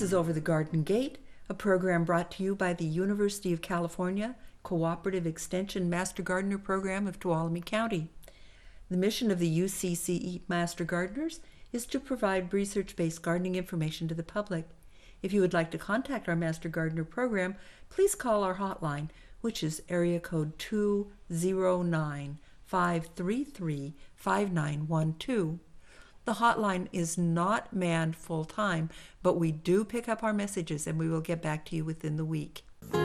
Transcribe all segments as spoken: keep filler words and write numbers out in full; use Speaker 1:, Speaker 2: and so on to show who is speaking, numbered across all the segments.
Speaker 1: is Over the Garden Gate, a program brought to you by the University of California Cooperative Extension Master Gardener Program of Tuolumne County. The mission of the U C C E Master Gardeners is to provide research-based gardening information to the public. If you would like to contact our Master Gardener program, please call our hotline, which is area code two zero nine, five three three, five nine one two. The hotline is not manned full-time, but we do pick up our messages and we will get back to you within the week.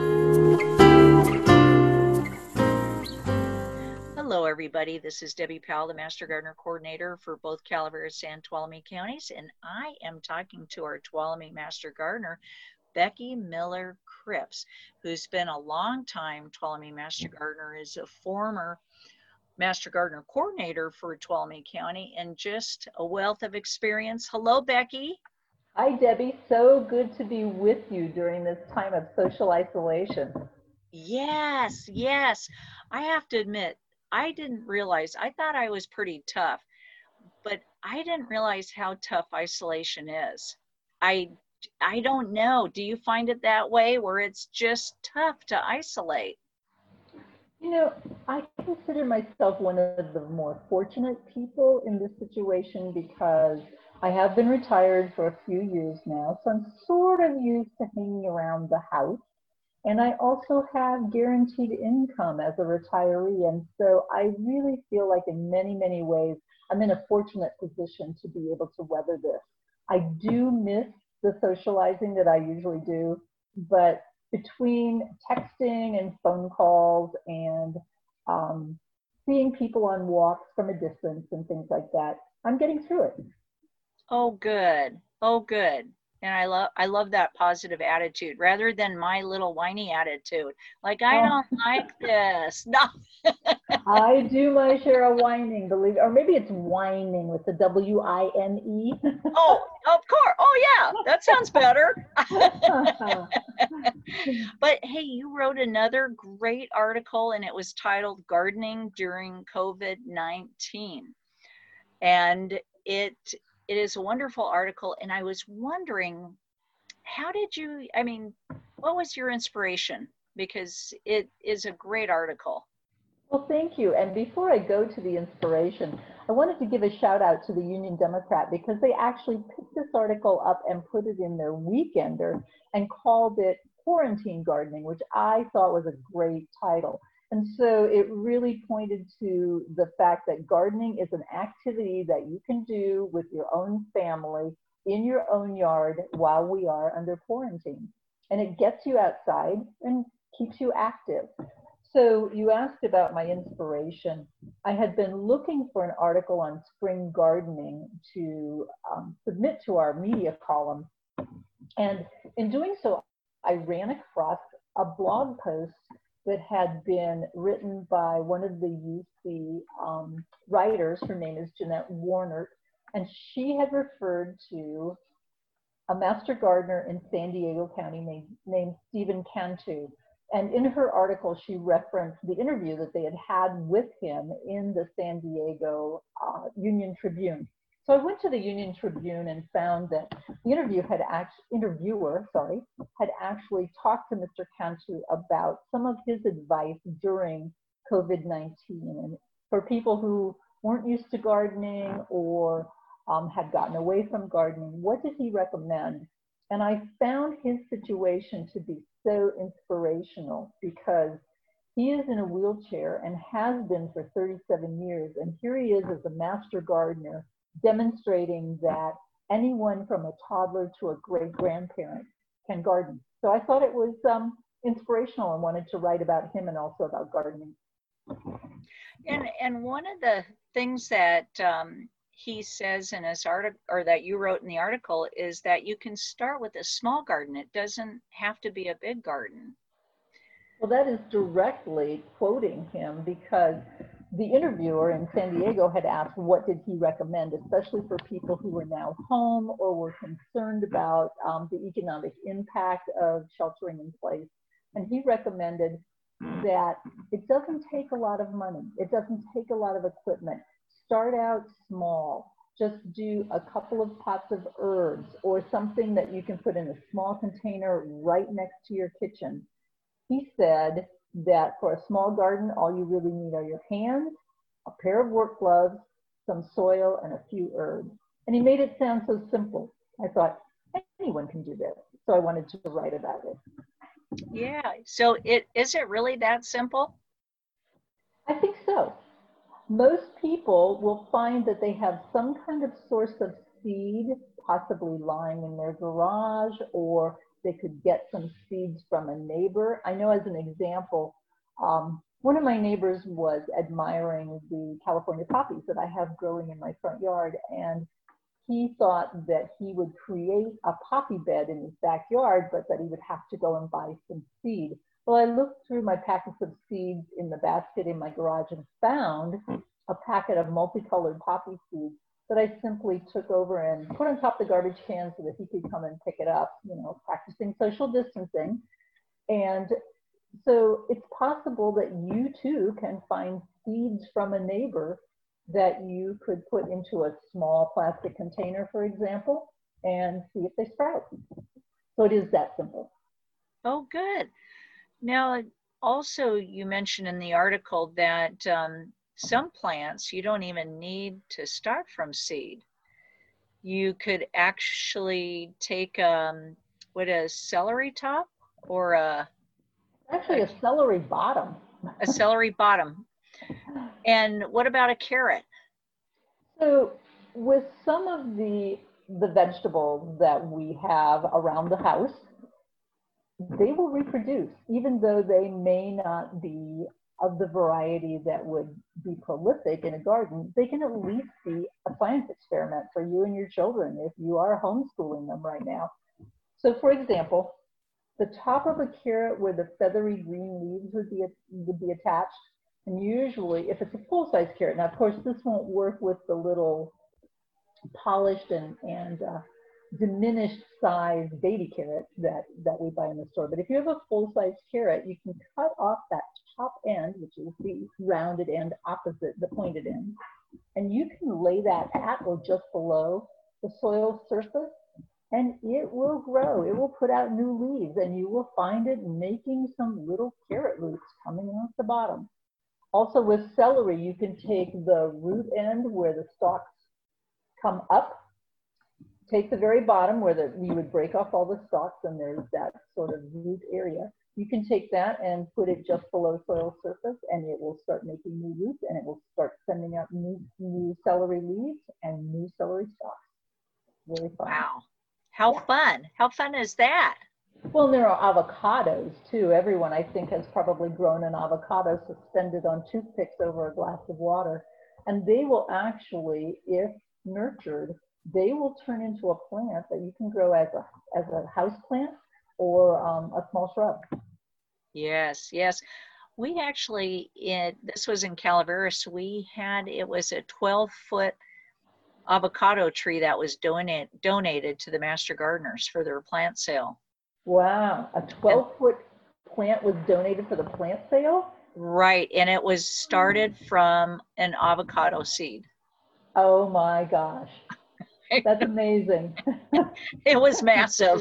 Speaker 2: Hello, everybody. This is Debbie Powell, the Master Gardener Coordinator for both Calaveras and Tuolumne counties, and I am talking to our Tuolumne Master Gardener, Becky Miller Cripps, who's been a long time Tuolumne Master Gardener, is a former Master Gardener Coordinator for Tuolumne County, and just a wealth of experience. Hello, Becky.
Speaker 3: Hi, Debbie. So good to be with you during this time of social isolation.
Speaker 2: Yes, yes. I have to admit, I didn't realize, I thought I was pretty tough, but I didn't realize how tough isolation is. I, I don't know. Do you find it that way, where it's just tough to isolate?
Speaker 3: You know, I consider myself one of the more fortunate people in this situation because I have been retired for a few years now, so I'm sort of used to hanging around the house. And I also have guaranteed income as a retiree. And so I really feel like in many, many ways, I'm in a fortunate position to be able to weather this. I do miss the socializing that I usually do, but between texting and phone calls and um, seeing people on walks from a distance and things like that, I'm getting through it.
Speaker 2: Oh, good. Oh, good. And I love I love that positive attitude rather than my little whiny attitude. Like, I
Speaker 3: Oh.
Speaker 2: don't like this. No.
Speaker 3: I do my share of whining, believe it, or maybe it's whining with the W I N E.
Speaker 2: Oh, of course. Oh, yeah, that sounds better. But hey, you wrote another great article, and it was titled Gardening During COVID nineteen. And it it is a wonderful article. And I was wondering, how did you, I mean, what was your inspiration? Because it is a great article.
Speaker 3: Well, thank you. And before I go to the inspiration, I wanted to give a shout out to the Union Democrat because they actually picked this article up and put it in their weekender and called it Quarantine Gardening, which I thought was a great title. And so it really pointed to the fact that gardening is an activity that you can do with your own family in your own yard while we are under quarantine. And it gets you outside and keeps you active. So you asked about my inspiration. I had been looking for an article on spring gardening to um, submit to our media column. And in doing so, I ran across a blog post that had been written by one of the U C um, writers. Her name is Jeanette Warner, and she had referred to a master gardener in San Diego County named, named Stephen Cantu. And in her article, she referenced the interview that they had had with him in the San Diego uh, Union Tribune. So I went to the Union Tribune and found that the interview had actually, interviewer, sorry, had actually talked to Mister Cantu about some of his advice during COVID nineteen. And for people who weren't used to gardening or um, had gotten away from gardening, what did he recommend? And I found his situation to be so inspirational because he is in a wheelchair and has been for thirty-seven years. And here he is as a master gardener demonstrating that anyone from a toddler to a great grandparent can garden. So I thought it was um, inspirational and wanted to write about him and also about gardening.
Speaker 2: And, and one of the things that um, he says in his article, or that you wrote in the article, is that you can start with a small garden. It doesn't have to be a big garden.
Speaker 3: Well, that is directly quoting him because the interviewer in San Diego had asked what did he recommend, especially for people who were now home or were concerned about um, the economic impact of sheltering in place. And he recommended that it doesn't take a lot of money. It doesn't take a lot of equipment. Start out small. just do a couple of pots of herbs or something that you can put in a small container right next to your kitchen. He said that for a small garden, all you really need are your hands, a pair of work gloves, some soil, and a few herbs. And he made it sound so simple. I thought, anyone can do this. So I wanted to write about it.
Speaker 2: Yeah. So it is it really that simple?
Speaker 3: I think so. Most people will find that they have some kind of source of seed, possibly lying in their garage, or they could get some seeds from a neighbor. I know, as an example, um, one of my neighbors was admiring the California poppies that I have growing in my front yard, and he thought that he would create a poppy bed in his backyard, but that he would have to go and buy some seed. Well, I looked through my packets of seeds in the basket in my garage and found a packet of multicolored poppy seeds that I simply took over and put on top of the garbage can so that he could come and pick it up, you know, practicing social distancing. And so it's possible that you too can find seeds from a neighbor that you could put into a small plastic container, for example, and see if they sprout. So it is that simple.
Speaker 2: Oh, good. Now, also you mentioned in the article that um, some plants you don't even need to start from seed. You could actually take um, what a celery top or a
Speaker 3: actually a, a celery bottom.
Speaker 2: A celery bottom. And what about a carrot?
Speaker 3: So with some of the the vegetables that we have around the house, they will reproduce, even though they may not be of the variety that would be prolific in a garden. They can at least be a science experiment for you and your children if you are homeschooling them right now. So for example, the top of a carrot where the feathery green leaves would be, would be attached, and usually if it's a full-size carrot, now of course this won't work with the little polished and, and uh, diminished size baby carrot that, that we buy in the store. But if you have a full-size carrot, you can cut off that top end, which is the rounded end opposite the pointed end, and you can lay that at or just below the soil surface, and it will grow. It will put out new leaves, and you will find it making some little carrot roots coming off the bottom. Also with celery, you can take the root end where the stalks come up, take the very bottom where the, you would break off all the stalks and there's that sort of root area. You can take that and put it just below soil surface, and it will start making new roots, and it will start sending out new, new celery leaves and new celery stalks. Really fun.
Speaker 2: Wow. How yeah. fun. How fun is that?
Speaker 3: Well, there are avocados too. Everyone, I think, has probably grown an avocado suspended on toothpicks over a glass of water. And they will actually, if nurtured, they will turn into a plant that you can grow as a, as a house plant or um, a small shrub.
Speaker 2: Yes, yes. We actually, it, this was in Calaveras, we had, it was a twelve foot avocado tree that was donate, donated to the Master Gardeners for their plant sale.
Speaker 3: Wow, a twelve foot plant was donated for the plant sale?
Speaker 2: Right, and it was started from an avocado seed.
Speaker 3: Oh my gosh, that's amazing.
Speaker 2: It was massive.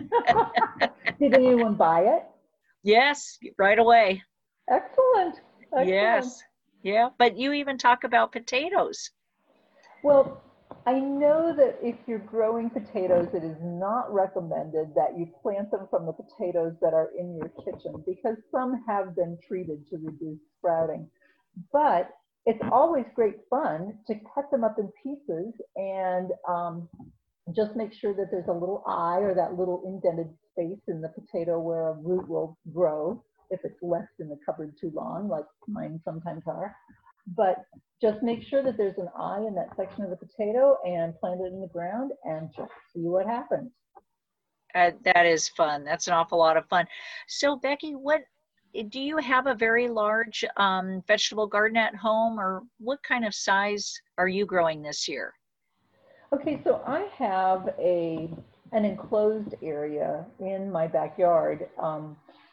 Speaker 3: Did anyone buy it?
Speaker 2: Yes, right away.
Speaker 3: Excellent. Excellent.
Speaker 2: Yes, yeah, but you even talk about potatoes.
Speaker 3: Well, I know that if you're growing potatoes, it is not recommended that you plant them from the potatoes that are in your kitchen, because some have been treated to reduce sprouting. But it's always great fun to cut them up in pieces and um, just make sure that there's a little eye or that little indented space in the potato where a root will grow if it's left in the cupboard too long, like mine sometimes are. But just make sure that there's an eye in that section of the potato and plant it in the ground and just see what happens.
Speaker 2: Uh, that is fun. That's an awful lot of fun. So Becky, what do you have a very large um, vegetable garden at home, or what kind of size are you growing this year?
Speaker 3: Okay, so I have a an enclosed area in my backyard. Um,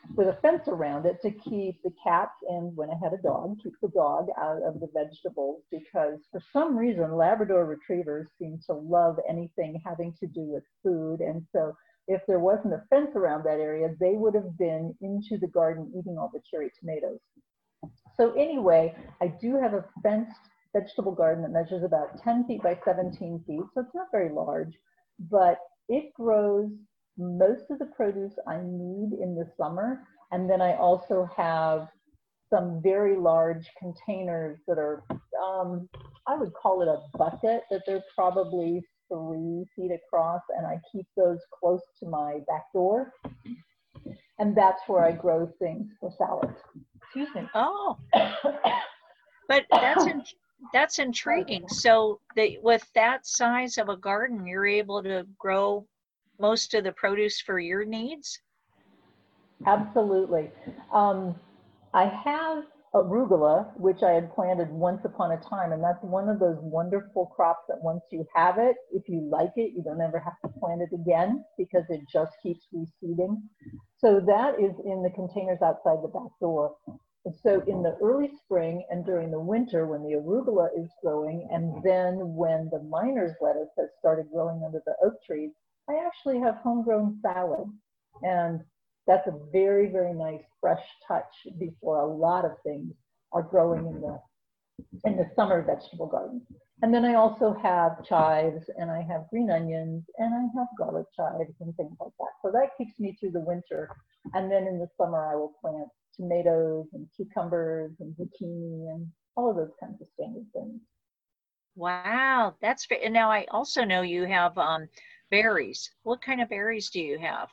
Speaker 3: with a fence around it to keep the cats, and when I had a dog, keep the dog out of the vegetables, because for some reason Labrador retrievers seem to love anything having to do with food. And so if there wasn't a fence around that area, they would have been into the garden eating all the cherry tomatoes. So anyway, I do have a fenced vegetable garden that measures about ten feet by seventeen feet, so it's not very large, but it grows most of the produce I need in the summer. And then I also have some very large containers that are, um, I would call it a bucket, that they're probably three feet across, and I keep those close to my back door. And that's where I grow things for salad. Excuse me.
Speaker 2: Oh, but that's in, that's intriguing. So that with that size of a garden, you're able to grow most of the produce for your needs?
Speaker 3: Absolutely. Um, I have arugula, which I had planted once upon a time, and that's one of those wonderful crops that once you have it, if you like it, you don't ever have to plant it again, because it just keeps reseeding. So that is in the containers outside the back door. And so in the early spring and during the winter, when the arugula is growing, and then when the miner's lettuce has started growing under the oak trees, I actually have homegrown salad. And that's a very, very nice fresh touch before a lot of things are growing in the, in the summer vegetable garden. And then I also have chives, and I have green onions, and I have garlic chives and things like that. So that keeps me through the winter. And then in the summer, I will plant tomatoes and cucumbers and zucchini and all of those kinds of standard things.
Speaker 2: Wow, that's great. And now I also know you have um, berries. What kind of berries do you have?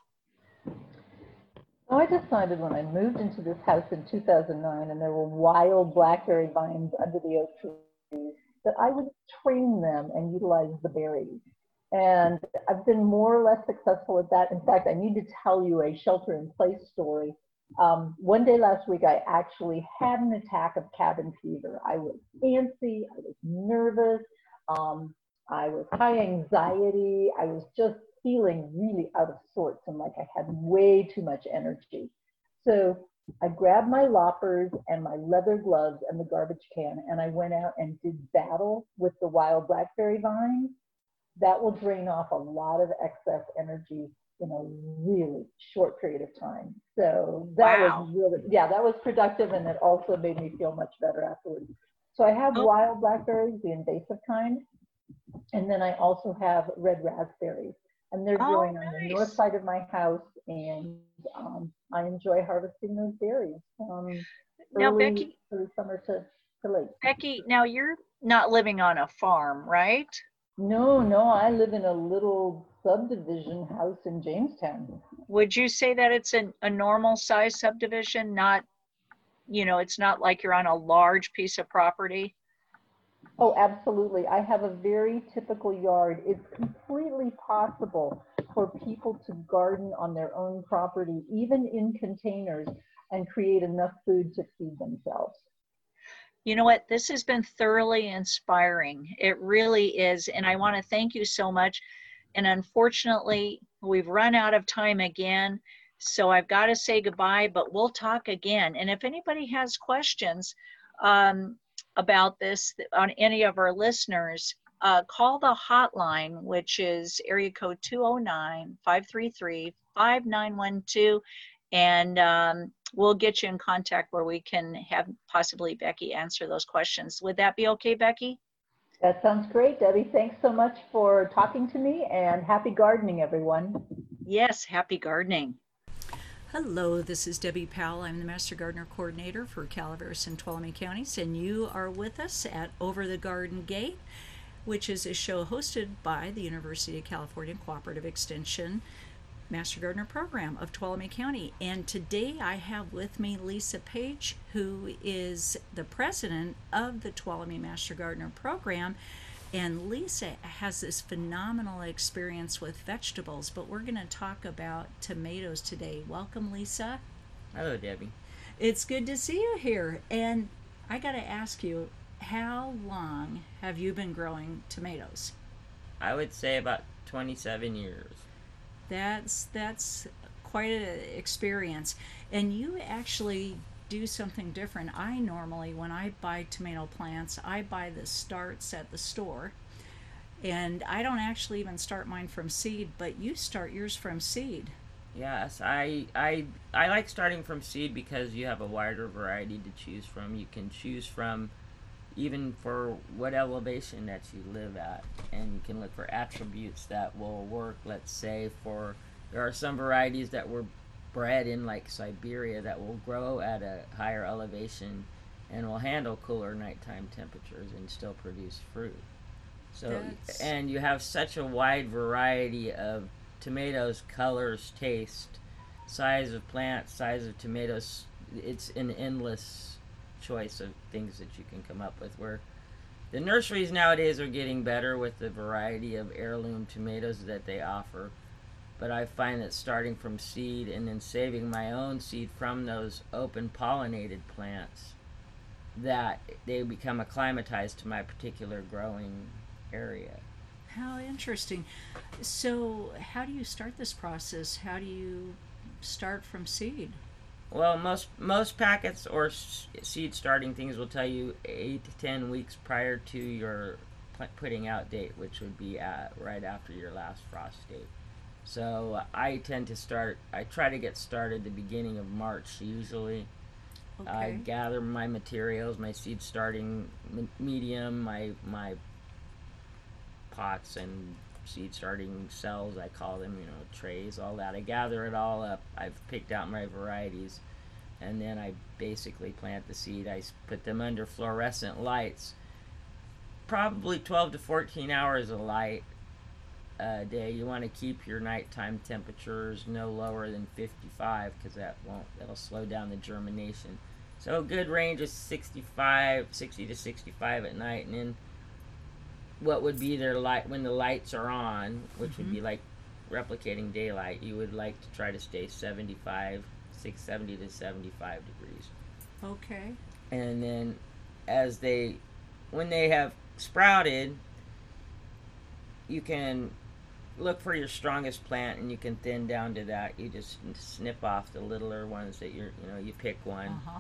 Speaker 3: So I decided when I moved into this house in two thousand nine, and there were wild blackberry vines under the oak trees, that I would train them and utilize the berries. And I've been more or less successful at that. In fact, I need to tell you a shelter-in-place story. Um, one day last week, I actually had an attack of cabin fever. I was antsy, I was nervous, um, I was high anxiety, I was just feeling really out of sorts and like I had way too much energy. So I grabbed my loppers and my leather gloves and the garbage can, and I went out and did battle with the wild blackberry vines. That will drain off a lot of excess energy in a really short period of time. So that
Speaker 2: Wow.
Speaker 3: was really, yeah, that was productive, and it also made me feel much better afterwards. So I have
Speaker 2: Oh.
Speaker 3: wild blackberries, the invasive kind, and then I also have red raspberries. And they're
Speaker 2: Oh,
Speaker 3: growing on the
Speaker 2: nice.
Speaker 3: north side of my house, and um, I enjoy harvesting those berries from
Speaker 2: Now,
Speaker 3: early,
Speaker 2: Becky,
Speaker 3: early summer to, to late.
Speaker 2: Becky, now you're not living on a farm, right?
Speaker 3: No, no, I live in a little subdivision house in Jamestown.
Speaker 2: Would you say that it's an, a normal size subdivision? Not, you know, it's not like you're on a large piece of property?
Speaker 3: Oh, absolutely. I have a very typical yard. It's completely possible for people to garden on their own property, even in containers, and create enough food to feed themselves.
Speaker 2: You know what? This has been thoroughly inspiring. It really is. And I want to thank you so much. And unfortunately, we've run out of time again. So I've got to say goodbye, but we'll talk again. And if anybody has questions, um, about this on any of our listeners, uh, call the hotline, which is area code two oh nine, five three three, five nine one two, and um, we'll get you in contact where we can have possibly Becky answer those questions. Would that be okay, Becky?
Speaker 3: That sounds great, Debbie. Thanks so much for talking to me, and happy gardening, everyone.
Speaker 2: Yes, happy gardening.
Speaker 1: Hello, this is Debbie Powell. I'm the Master Gardener Coordinator for Calaveras and Tuolumne Counties, and you are with us at Over the Garden Gate, which is a show hosted by the University of California Cooperative Extension Master Gardener Program of Tuolumne County. And today I have with me Lisa Page, who is the president of the Tuolumne Master Gardener Program. And Lisa has this phenomenal experience with vegetables, but we're going to talk about tomatoes today. Welcome, Lisa.
Speaker 4: Hello, Debbie.
Speaker 1: It's good to see you here. And I got to ask you, how long have you been growing tomatoes?
Speaker 4: I would say about twenty-seven years.
Speaker 1: That's that's
Speaker 4: quite an experience. And you actually do something different. I normally, when I buy tomato plants, I buy the starts at the store. And I don't actually even start mine from seed, but you start yours from seed.
Speaker 5: Yes, I I I like starting from seed because you have a wider variety to choose from. You can choose from even for what elevation that you live at, and you can look for attributes that will work. Let's say for there are some varieties that were bred in like Siberia that will grow at a higher elevation and will handle cooler nighttime temperatures and still produce fruit. So
Speaker 4: That's-
Speaker 5: and you have such a wide variety of tomatoes, colors, taste, size of plant, size of tomatoes. It's an endless choice of things that you can come up with. Where the nurseries nowadays are getting better with the variety of heirloom tomatoes that they offer. But I find that starting from seed and then saving my own seed from those open pollinated plants, that they become acclimatized to my particular growing area.
Speaker 4: How interesting. So, how do you start this process? How do you start from seed?
Speaker 5: Well, most most packets or s- seed starting things will tell you eight to ten weeks prior to your pl- putting out date, which would be at, right after your last frost date. So I tend to start. I try to get started the beginning of March usually.
Speaker 4: Okay.
Speaker 5: I gather my materials, my seed starting m- medium, my my pots and seed starting cells, I call them, you know, trays, all that. I gather it all up. I've picked out my varieties, and then I basically plant the seed. I s- put them under fluorescent lights, probably twelve to fourteen hours of light a day. You want to keep your nighttime temperatures no lower than fifty-five because that won't, that'll slow down the germination. So a good range is sixty-five, sixty to sixty-five at night, and then what would be their light when the lights are on, which would
Speaker 4: Mhm.
Speaker 5: be like replicating daylight, you would like to try to stay seventy-five, six seventy to seventy-five degrees.
Speaker 4: Okay.
Speaker 5: And then as they, when they have sprouted, you can look for your strongest plant and you can thin down to that. You just snip off the littler ones that you're, you know, you pick one.
Speaker 4: Uh-huh.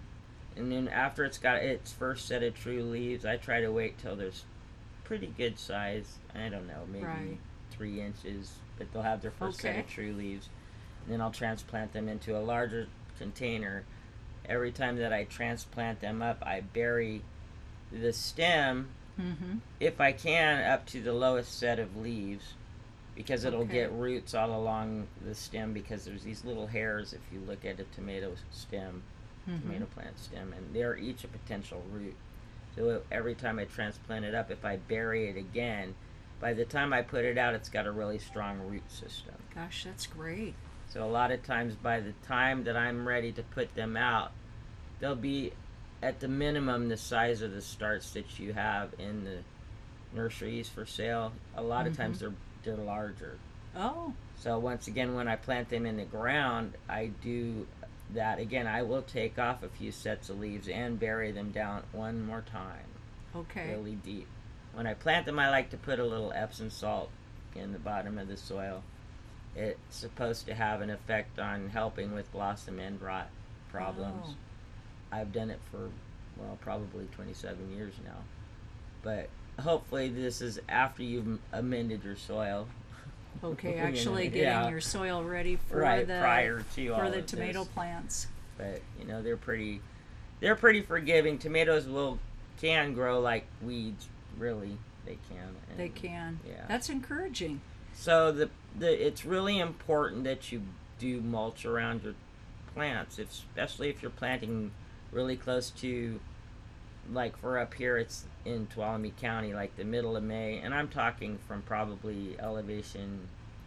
Speaker 5: And then after it's got its first set of true leaves, I try to wait till there's pretty good size. I don't know, maybe
Speaker 4: Right.
Speaker 5: three inches, but they'll have their first set
Speaker 4: Okay.
Speaker 5: of true leaves. And then I'll transplant them into a larger container. Every time that I transplant them up, I bury the stem,
Speaker 4: Mm-hmm.
Speaker 5: if I can, up to the lowest set of leaves, because it'll
Speaker 4: Okay.
Speaker 5: get roots all along the stem, because there's these little hairs if you look at a tomato stem,
Speaker 4: Mm-hmm.
Speaker 5: tomato plant stem, and they're each a potential root. So every time I transplant it up, if I bury it again, by the time I put it out, it's got a really strong root system.
Speaker 4: Gosh, that's great.
Speaker 5: So a lot of times by the time that I'm ready to put them out, they'll be at the minimum the size of the starts that you have in the nurseries for sale. A lot of times they're they're larger.
Speaker 4: Oh,
Speaker 5: So once again, when I plant them in the ground, I do that again. I will take off a few sets of leaves and bury them down one more time,
Speaker 4: okay.
Speaker 5: really deep. When I plant them, I like to put a little Epsom salt in the bottom of the soil. It's supposed to have an effect on helping with blossom end rot problems.
Speaker 4: Oh.
Speaker 5: I've done it for, well, probably twenty-seven years now. But hopefully this is after you've amended your soil.
Speaker 4: Okay,
Speaker 5: You know,
Speaker 4: actually getting
Speaker 5: yeah.
Speaker 4: your soil ready for
Speaker 5: Right,
Speaker 4: the
Speaker 5: prior to all
Speaker 4: for the
Speaker 5: of
Speaker 4: tomato
Speaker 5: this.
Speaker 4: plants.
Speaker 5: But you know, they're pretty they're pretty forgiving. Tomatoes will can grow like weeds, really. They can. And
Speaker 4: They can.
Speaker 5: Yeah.
Speaker 4: That's encouraging.
Speaker 5: So the the it's really important that you do mulch around your plants, if, especially if you're planting really close to, like for up here, it's in Tuolumne County, like the middle of May, and I'm talking from probably elevation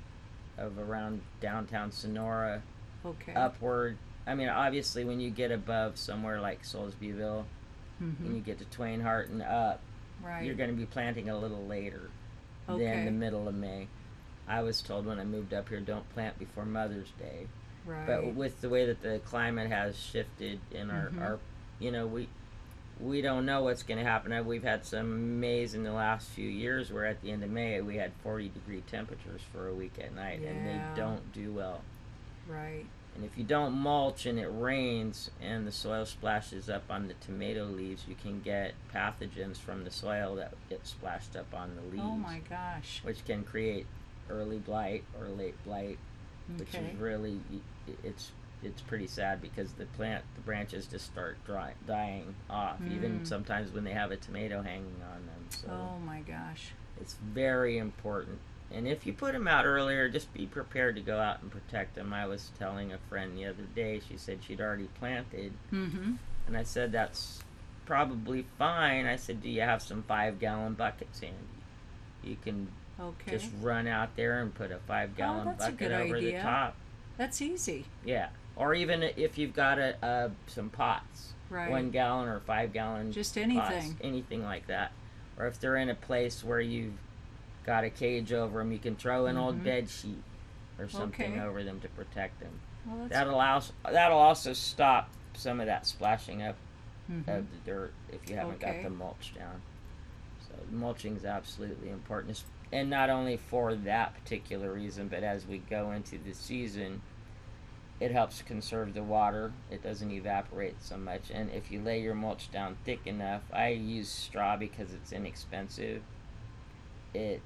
Speaker 5: of around downtown Sonora
Speaker 4: Okay.
Speaker 5: upward. I mean, obviously, when you get above somewhere like Soulsbyville,
Speaker 4: Mm-hmm.
Speaker 5: when you get to Twain Harte and up,
Speaker 4: Right.
Speaker 5: you're going to be planting a little later
Speaker 4: Okay.
Speaker 5: than the middle of May. I was told when I moved up here, don't plant before Mother's Day.
Speaker 4: Right.
Speaker 5: But with the way that the climate has shifted in our,
Speaker 4: Mhm.
Speaker 5: our you know, we we don't know what's going to happen. Uh, We've had some Mays in the last few years where at the end of May we had forty degree temperatures for a week at night, and
Speaker 4: Yeah.
Speaker 5: they don't do well.
Speaker 4: Right.
Speaker 5: And if you don't mulch and it rains and the soil splashes up on the tomato leaves, you can get pathogens from the soil that get splashed up on the leaves.
Speaker 4: Oh my gosh.
Speaker 5: Which can create early blight or late blight, which
Speaker 4: Okay.
Speaker 5: is really, it's it's pretty sad because the plant, the branches just start dry, dying off, even
Speaker 4: Mm.
Speaker 5: sometimes when they have a tomato hanging on them. So
Speaker 4: Oh my gosh.
Speaker 5: it's very important. And if you put them out earlier, just be prepared to go out and protect them. I was telling a friend the other day, she said she'd already planted.
Speaker 4: Mm-hmm.
Speaker 5: And I said, that's probably fine. I said, do you have some five gallon buckets handy? You can
Speaker 4: Okay.
Speaker 5: just run out there and put a five gallon
Speaker 4: Oh, that's a
Speaker 5: bucket
Speaker 4: good
Speaker 5: over
Speaker 4: idea.
Speaker 5: the top.
Speaker 4: That's easy.
Speaker 5: Yeah. Or even if you've got a, uh, some pots,
Speaker 4: Right.
Speaker 5: one gallon or five gallon
Speaker 4: Just
Speaker 5: pots,
Speaker 4: anything.
Speaker 5: anything like that. Or if they're in a place where you've got a cage over them, you can throw an old
Speaker 4: Mhm.
Speaker 5: bed sheet or something
Speaker 4: Okay.
Speaker 5: over them to protect them.
Speaker 4: Well, that's
Speaker 5: That allows that'll also stop some of that splashing up
Speaker 4: Mhm.
Speaker 5: of the dirt if you haven't
Speaker 4: Okay.
Speaker 5: got the mulch down. So mulching is absolutely important, and not only for that particular reason, but as we go into the season, it helps conserve the water. It doesn't evaporate so much, and if you lay your mulch down thick enough, I use straw because it's inexpensive. It,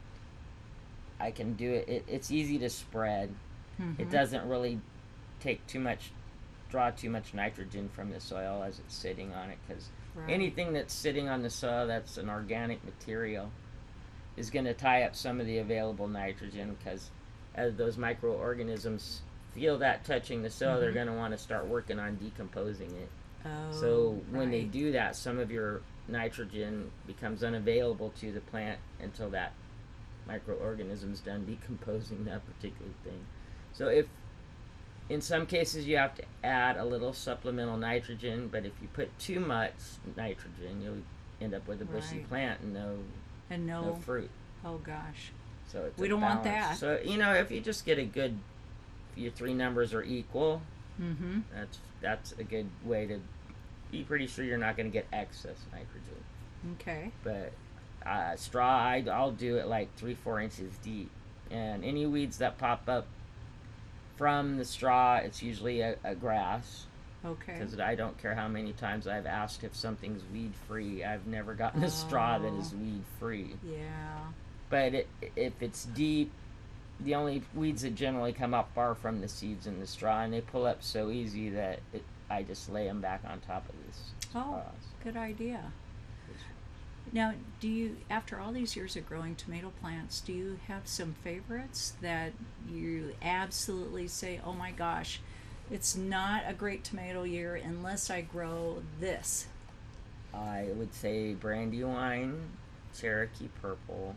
Speaker 5: I can do it. it it's easy to spread.
Speaker 4: Mhm.
Speaker 5: It doesn't really take too much, draw too much nitrogen from the soil as it's sitting on it, because
Speaker 4: Right.
Speaker 5: anything that's sitting on the soil that's an organic material is going to tie up some of the available nitrogen, because as those microorganisms feel that touching the soil, they're
Speaker 4: Mhm.
Speaker 5: going to want to start working on decomposing it.
Speaker 4: Oh,
Speaker 5: So when they
Speaker 4: right.
Speaker 5: do that, some of your nitrogen becomes unavailable to the plant until that microorganism's done decomposing that particular thing. So if in some cases you have to add a little supplemental nitrogen, but if you put too much nitrogen, you'll end up with a bushy
Speaker 4: Right.
Speaker 5: plant and no
Speaker 4: And no,
Speaker 5: no fruit.
Speaker 4: oh gosh.
Speaker 5: So it's
Speaker 4: We
Speaker 5: a
Speaker 4: don't want
Speaker 5: balance.
Speaker 4: that.
Speaker 5: So you know, if you just get a good, if your three numbers are equal,
Speaker 4: Mm-hmm.
Speaker 5: that's that's a good way to be pretty sure you're not going to get excess nitrogen.
Speaker 4: Okay.
Speaker 5: But uh, straw, I, I'll do it like three, four inches deep. And any weeds that pop up from the straw, it's usually a, a grass.
Speaker 4: Okay.
Speaker 5: Because I don't care how many times I've asked if something's weed free. I've never gotten a straw that is
Speaker 4: Oh.
Speaker 5: weed free.
Speaker 4: Yeah.
Speaker 5: But it, if it's deep, the only weeds that generally come up are from the seeds in the straw, and they pull up so easy that it, I just lay them back on top of this
Speaker 4: Oh,
Speaker 5: straws.
Speaker 4: good idea. Now, do you, after all these years of growing tomato plants, do you have some favorites that you absolutely say, oh my gosh, it's not a great tomato year unless I grow this?
Speaker 5: I would say Brandywine, Cherokee Purple,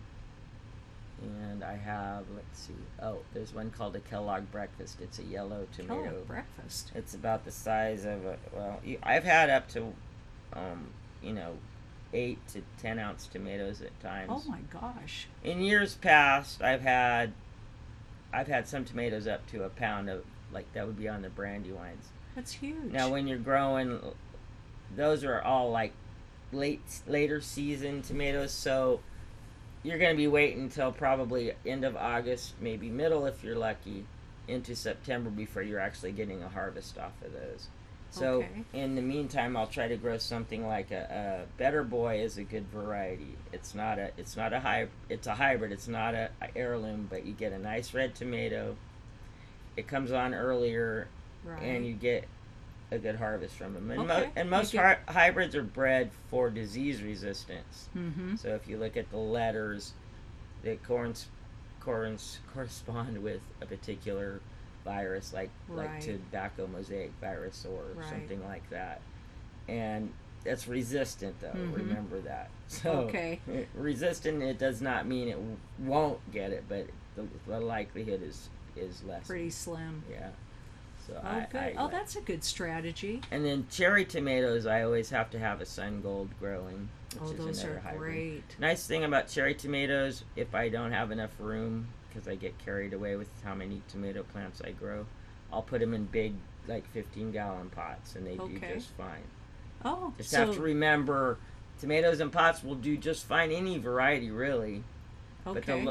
Speaker 5: and I have, let's see, oh, there's one called a Kellogg Breakfast. It's a yellow tomato.
Speaker 4: Kellogg breakfast.
Speaker 5: It's about the size of a, well, you- I've had up to, um, you know, eight to ten ounce tomatoes at times.
Speaker 4: Oh my gosh.
Speaker 5: In years past, I've had, I've had some tomatoes up to a pound of, like, that would be on the Brandywines.
Speaker 4: That's huge.
Speaker 5: Now, when you're growing, those are all like late, later season tomatoes, so you're going to be waiting until probably end of August, maybe middle if you're lucky, into September before you're actually getting a harvest off of those. So
Speaker 4: Okay.
Speaker 5: in the meantime, I'll try to grow something like a, a Better Boy is a good variety. It's not a, it's not a hy, it's a hybrid. It's not a, a heirloom, but you get a nice red tomato. It comes on earlier,
Speaker 4: right.
Speaker 5: and you get a good harvest from them. And, mo-
Speaker 4: Okay.
Speaker 5: and
Speaker 4: You
Speaker 5: most
Speaker 4: get-
Speaker 5: hy- hybrids are bred for disease resistance.
Speaker 4: Mm-hmm.
Speaker 5: So if you look at the letters, they corns, corns correspond with a particular virus, like like
Speaker 4: Right.
Speaker 5: tobacco mosaic virus or
Speaker 4: Right.
Speaker 5: something like that. And it's resistant, though.
Speaker 4: Mhm.
Speaker 5: Remember that. So
Speaker 4: Okay.
Speaker 5: resistant, it does not mean it w- won't get it, but the, the likelihood is is less.
Speaker 4: Pretty slim.
Speaker 5: Yeah. So
Speaker 4: Oh,
Speaker 5: I,
Speaker 4: good.
Speaker 5: I
Speaker 4: oh,
Speaker 5: like-
Speaker 4: that's a good strategy.
Speaker 5: And then cherry tomatoes, I always have to have a sun gold growing, which
Speaker 4: Oh,
Speaker 5: is
Speaker 4: those
Speaker 5: another
Speaker 4: are
Speaker 5: hybrid.
Speaker 4: great.
Speaker 5: Nice thing about cherry tomatoes, if I don't have enough room, because I get carried away with how many tomato plants I grow, I'll put them in big, like fifteen gallon pots, and they do
Speaker 4: Okay.
Speaker 5: just fine.
Speaker 4: Oh,
Speaker 5: Just
Speaker 4: so
Speaker 5: have to remember, tomatoes in pots will do just fine any variety, really. But they'll
Speaker 4: okay.
Speaker 5: look,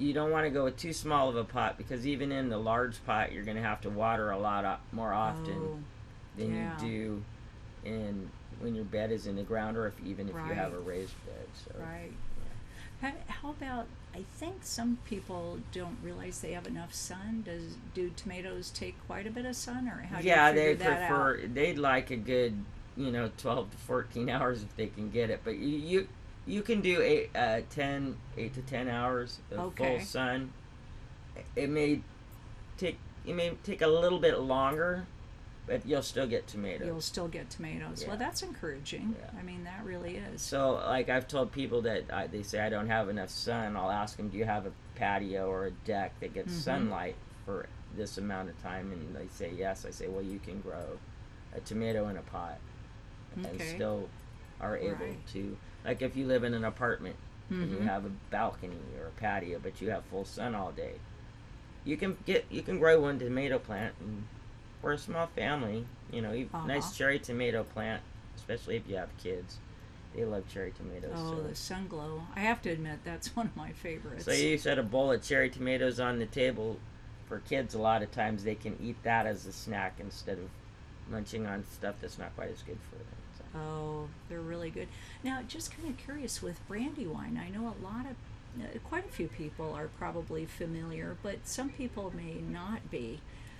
Speaker 5: you don't want to go with too small of a pot, because even in the large pot, you're going to have to water a lot o- more often
Speaker 4: Oh,
Speaker 5: than
Speaker 4: yeah.
Speaker 5: you do in when your bed is in the ground, or if even if you
Speaker 4: Right.
Speaker 5: have a raised bed. So
Speaker 4: Right. How, how about, I think some people don't realize they have enough sun. Does do tomatoes take quite a bit of sun, or how do
Speaker 5: yeah,
Speaker 4: you
Speaker 5: they
Speaker 4: figure that
Speaker 5: prefer
Speaker 4: out?
Speaker 5: they'd like a good, you know, twelve to fourteen hours if they can get it. But you you, you can do eight, uh, ten, eight to ten hours of
Speaker 4: Okay.
Speaker 5: full sun. It may take it may take a little bit longer, but you'll still get tomatoes.
Speaker 4: You'll still get tomatoes.
Speaker 5: Yeah.
Speaker 4: Well, that's encouraging.
Speaker 5: Yeah.
Speaker 4: I mean, that really is.
Speaker 5: So, like, I've told people that I, they say I don't have enough sun. I'll ask them, do you have a patio or a deck that gets
Speaker 4: Mhm.
Speaker 5: sunlight for this amount of time? And they say yes. I say, well, you can grow a tomato in a pot and
Speaker 4: Okay.
Speaker 5: still are able
Speaker 4: Right.
Speaker 5: to. Like, if you live in an apartment and you
Speaker 4: Mhm.
Speaker 5: have a balcony or a patio, but you have full sun all day, you can get you can grow one tomato plant. And for a small family, you know, you,
Speaker 4: Uh-huh.
Speaker 5: nice cherry tomato plant, especially if you have kids. They love cherry tomatoes.
Speaker 4: Oh,
Speaker 5: so.
Speaker 4: the sun glow. I have to admit, that's one of my favorites.
Speaker 5: So you set a bowl of cherry tomatoes on the table for kids. A lot of times they can eat that as a snack instead of munching on stuff that's not quite as good for them. So.
Speaker 4: Oh, they're really good. Now, just kind of curious with Brandywine, I know a lot of, uh, quite a few people are probably familiar, but some people may not be.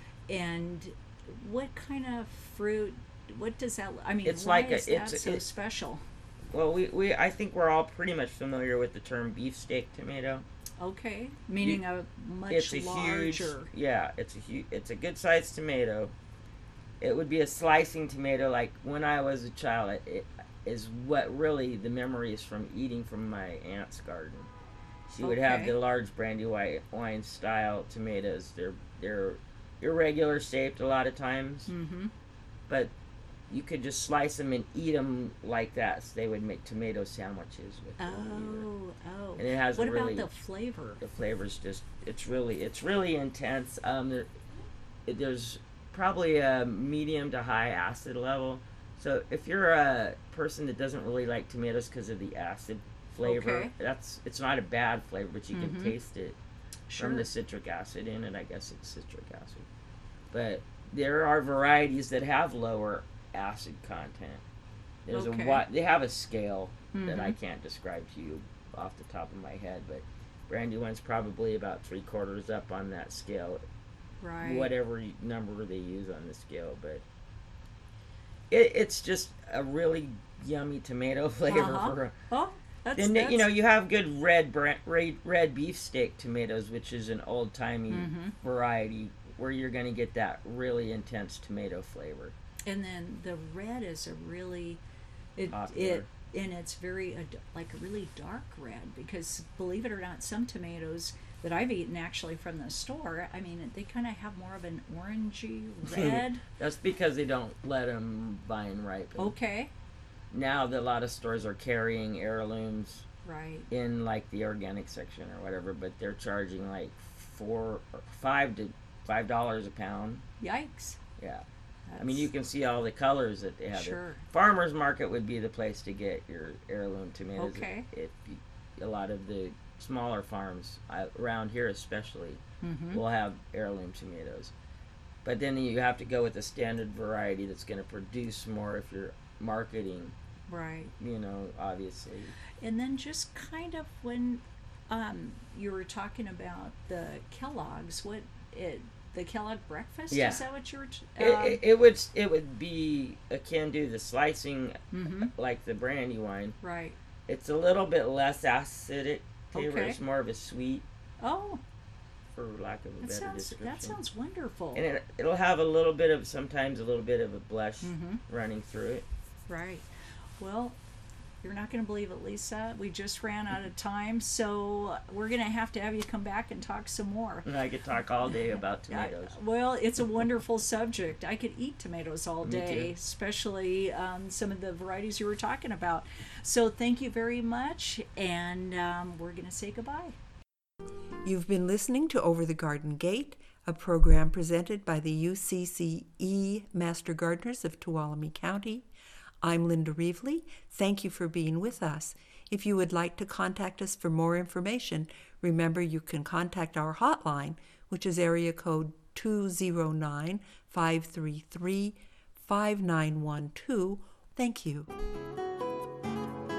Speaker 4: And what kind of fruit? What does that? I mean,
Speaker 5: It's
Speaker 4: why
Speaker 5: like a-
Speaker 4: is that
Speaker 5: it's-
Speaker 4: so
Speaker 5: it-
Speaker 4: special?
Speaker 5: Well, we, we I think we're all pretty much familiar with the term beefsteak tomato.
Speaker 4: Okay, meaning a much
Speaker 5: It's a
Speaker 4: larger.
Speaker 5: huge, yeah, it's a huge, it's a good sized tomato. It would be a slicing tomato. Like when I was a child, it, it is what really the memories from eating from my aunt's garden. She would have
Speaker 4: Okay.
Speaker 5: the large Brandywine wine style tomatoes. They're they're irregular shaped a lot of times,
Speaker 4: Mm-hmm.
Speaker 5: but you could just slice them and eat them like that. So they would make tomato sandwiches with them.
Speaker 4: Oh, oh.
Speaker 5: And it has
Speaker 4: What
Speaker 5: a really
Speaker 4: about the flavor?
Speaker 5: the flavor's just it's really it's really intense. Um, there, it, there's probably a medium to high acid level. So if you're a person that doesn't really like tomatoes because of the acid flavor,
Speaker 4: Okay.
Speaker 5: that's it's not a bad flavor, but you
Speaker 4: Mhm.
Speaker 5: can taste it
Speaker 4: Sure.
Speaker 5: from the citric acid in it. I guess it's citric acid, but there are varieties that have lower acid content. There's
Speaker 4: Okay.
Speaker 5: a wi- they have a scale that I
Speaker 4: Mhm.
Speaker 5: can't describe to you off the top of my head, but Brandywine's probably about three quarters up on that scale,
Speaker 4: Right.
Speaker 5: whatever y- number they use on the scale. But it, it's just a really yummy tomato flavor.
Speaker 4: Uh-huh.
Speaker 5: For
Speaker 4: Oh, that's,
Speaker 5: then
Speaker 4: that's
Speaker 5: you know you have good red bra- red red beefsteak tomatoes, which is an old timey
Speaker 4: Mhm.
Speaker 5: variety where you're going to get that really intense tomato flavor.
Speaker 4: And then the red is a really, it
Speaker 5: Popular.
Speaker 4: it and it's very a d like a really dark red, because believe it or not, some tomatoes that I've eaten actually from the store, I mean, they kind of have more of an orangey red.
Speaker 5: That's because they don't let them vine ripen.
Speaker 4: Okay,
Speaker 5: Now that a lot of stores are carrying heirlooms
Speaker 4: right.
Speaker 5: in like the organic section or whatever, but they're charging like four or five to five dollars a pound.
Speaker 4: Yikes.
Speaker 5: Yeah, I mean you
Speaker 4: That's-
Speaker 5: can see all the colors that they have.
Speaker 4: Sure.
Speaker 5: Farmers market would be the place to get your heirloom tomatoes.
Speaker 4: Okay.
Speaker 5: If, if you, a lot of the smaller farms uh, around here especially
Speaker 4: Mhm.
Speaker 5: will have heirloom tomatoes, but then you have to go with the standard variety that's going to produce more if you're marketing.
Speaker 4: Right.
Speaker 5: You know, obviously.
Speaker 4: And then just kind of when um, you were talking about the Kellogg's, what it the Kellogg breakfast?
Speaker 5: Yeah.
Speaker 4: Is that what you were? T-
Speaker 5: It,
Speaker 4: um,
Speaker 5: it, it would it would be akin to the slicing
Speaker 4: mhm.
Speaker 5: like the Brandywine.
Speaker 4: Right.
Speaker 5: It's a little bit less acidic flavor.
Speaker 4: Okay.
Speaker 5: It's more of a sweet,
Speaker 4: Oh,
Speaker 5: for lack of a
Speaker 4: that
Speaker 5: better
Speaker 4: sounds
Speaker 5: description.
Speaker 4: that sounds wonderful.
Speaker 5: And it, it'll have a little bit of sometimes a little bit of a blush
Speaker 4: Mhm.
Speaker 5: running through it.
Speaker 4: Right. Well, you're not going to believe it, Lisa. We just ran out of time, so we're going to have to have you come back and talk some more.
Speaker 5: And I could talk all day about
Speaker 4: I-
Speaker 5: tomatoes.
Speaker 4: well, it's a wonderful subject. I could eat tomatoes all
Speaker 5: Me
Speaker 4: day,
Speaker 5: too.
Speaker 4: especially um, some of the varieties you were talking about. So thank you very much, and um, we're going to say goodbye.
Speaker 1: You've been listening to Over the Garden Gate, a program presented by the U C C E Master Gardeners of Tuolumne County. I'm Linda Reevely. Thank you for being with us. If you would like to contact us for more information, remember you can contact our hotline, which is area code two zero nine, five three three, five nine one two. Thank you.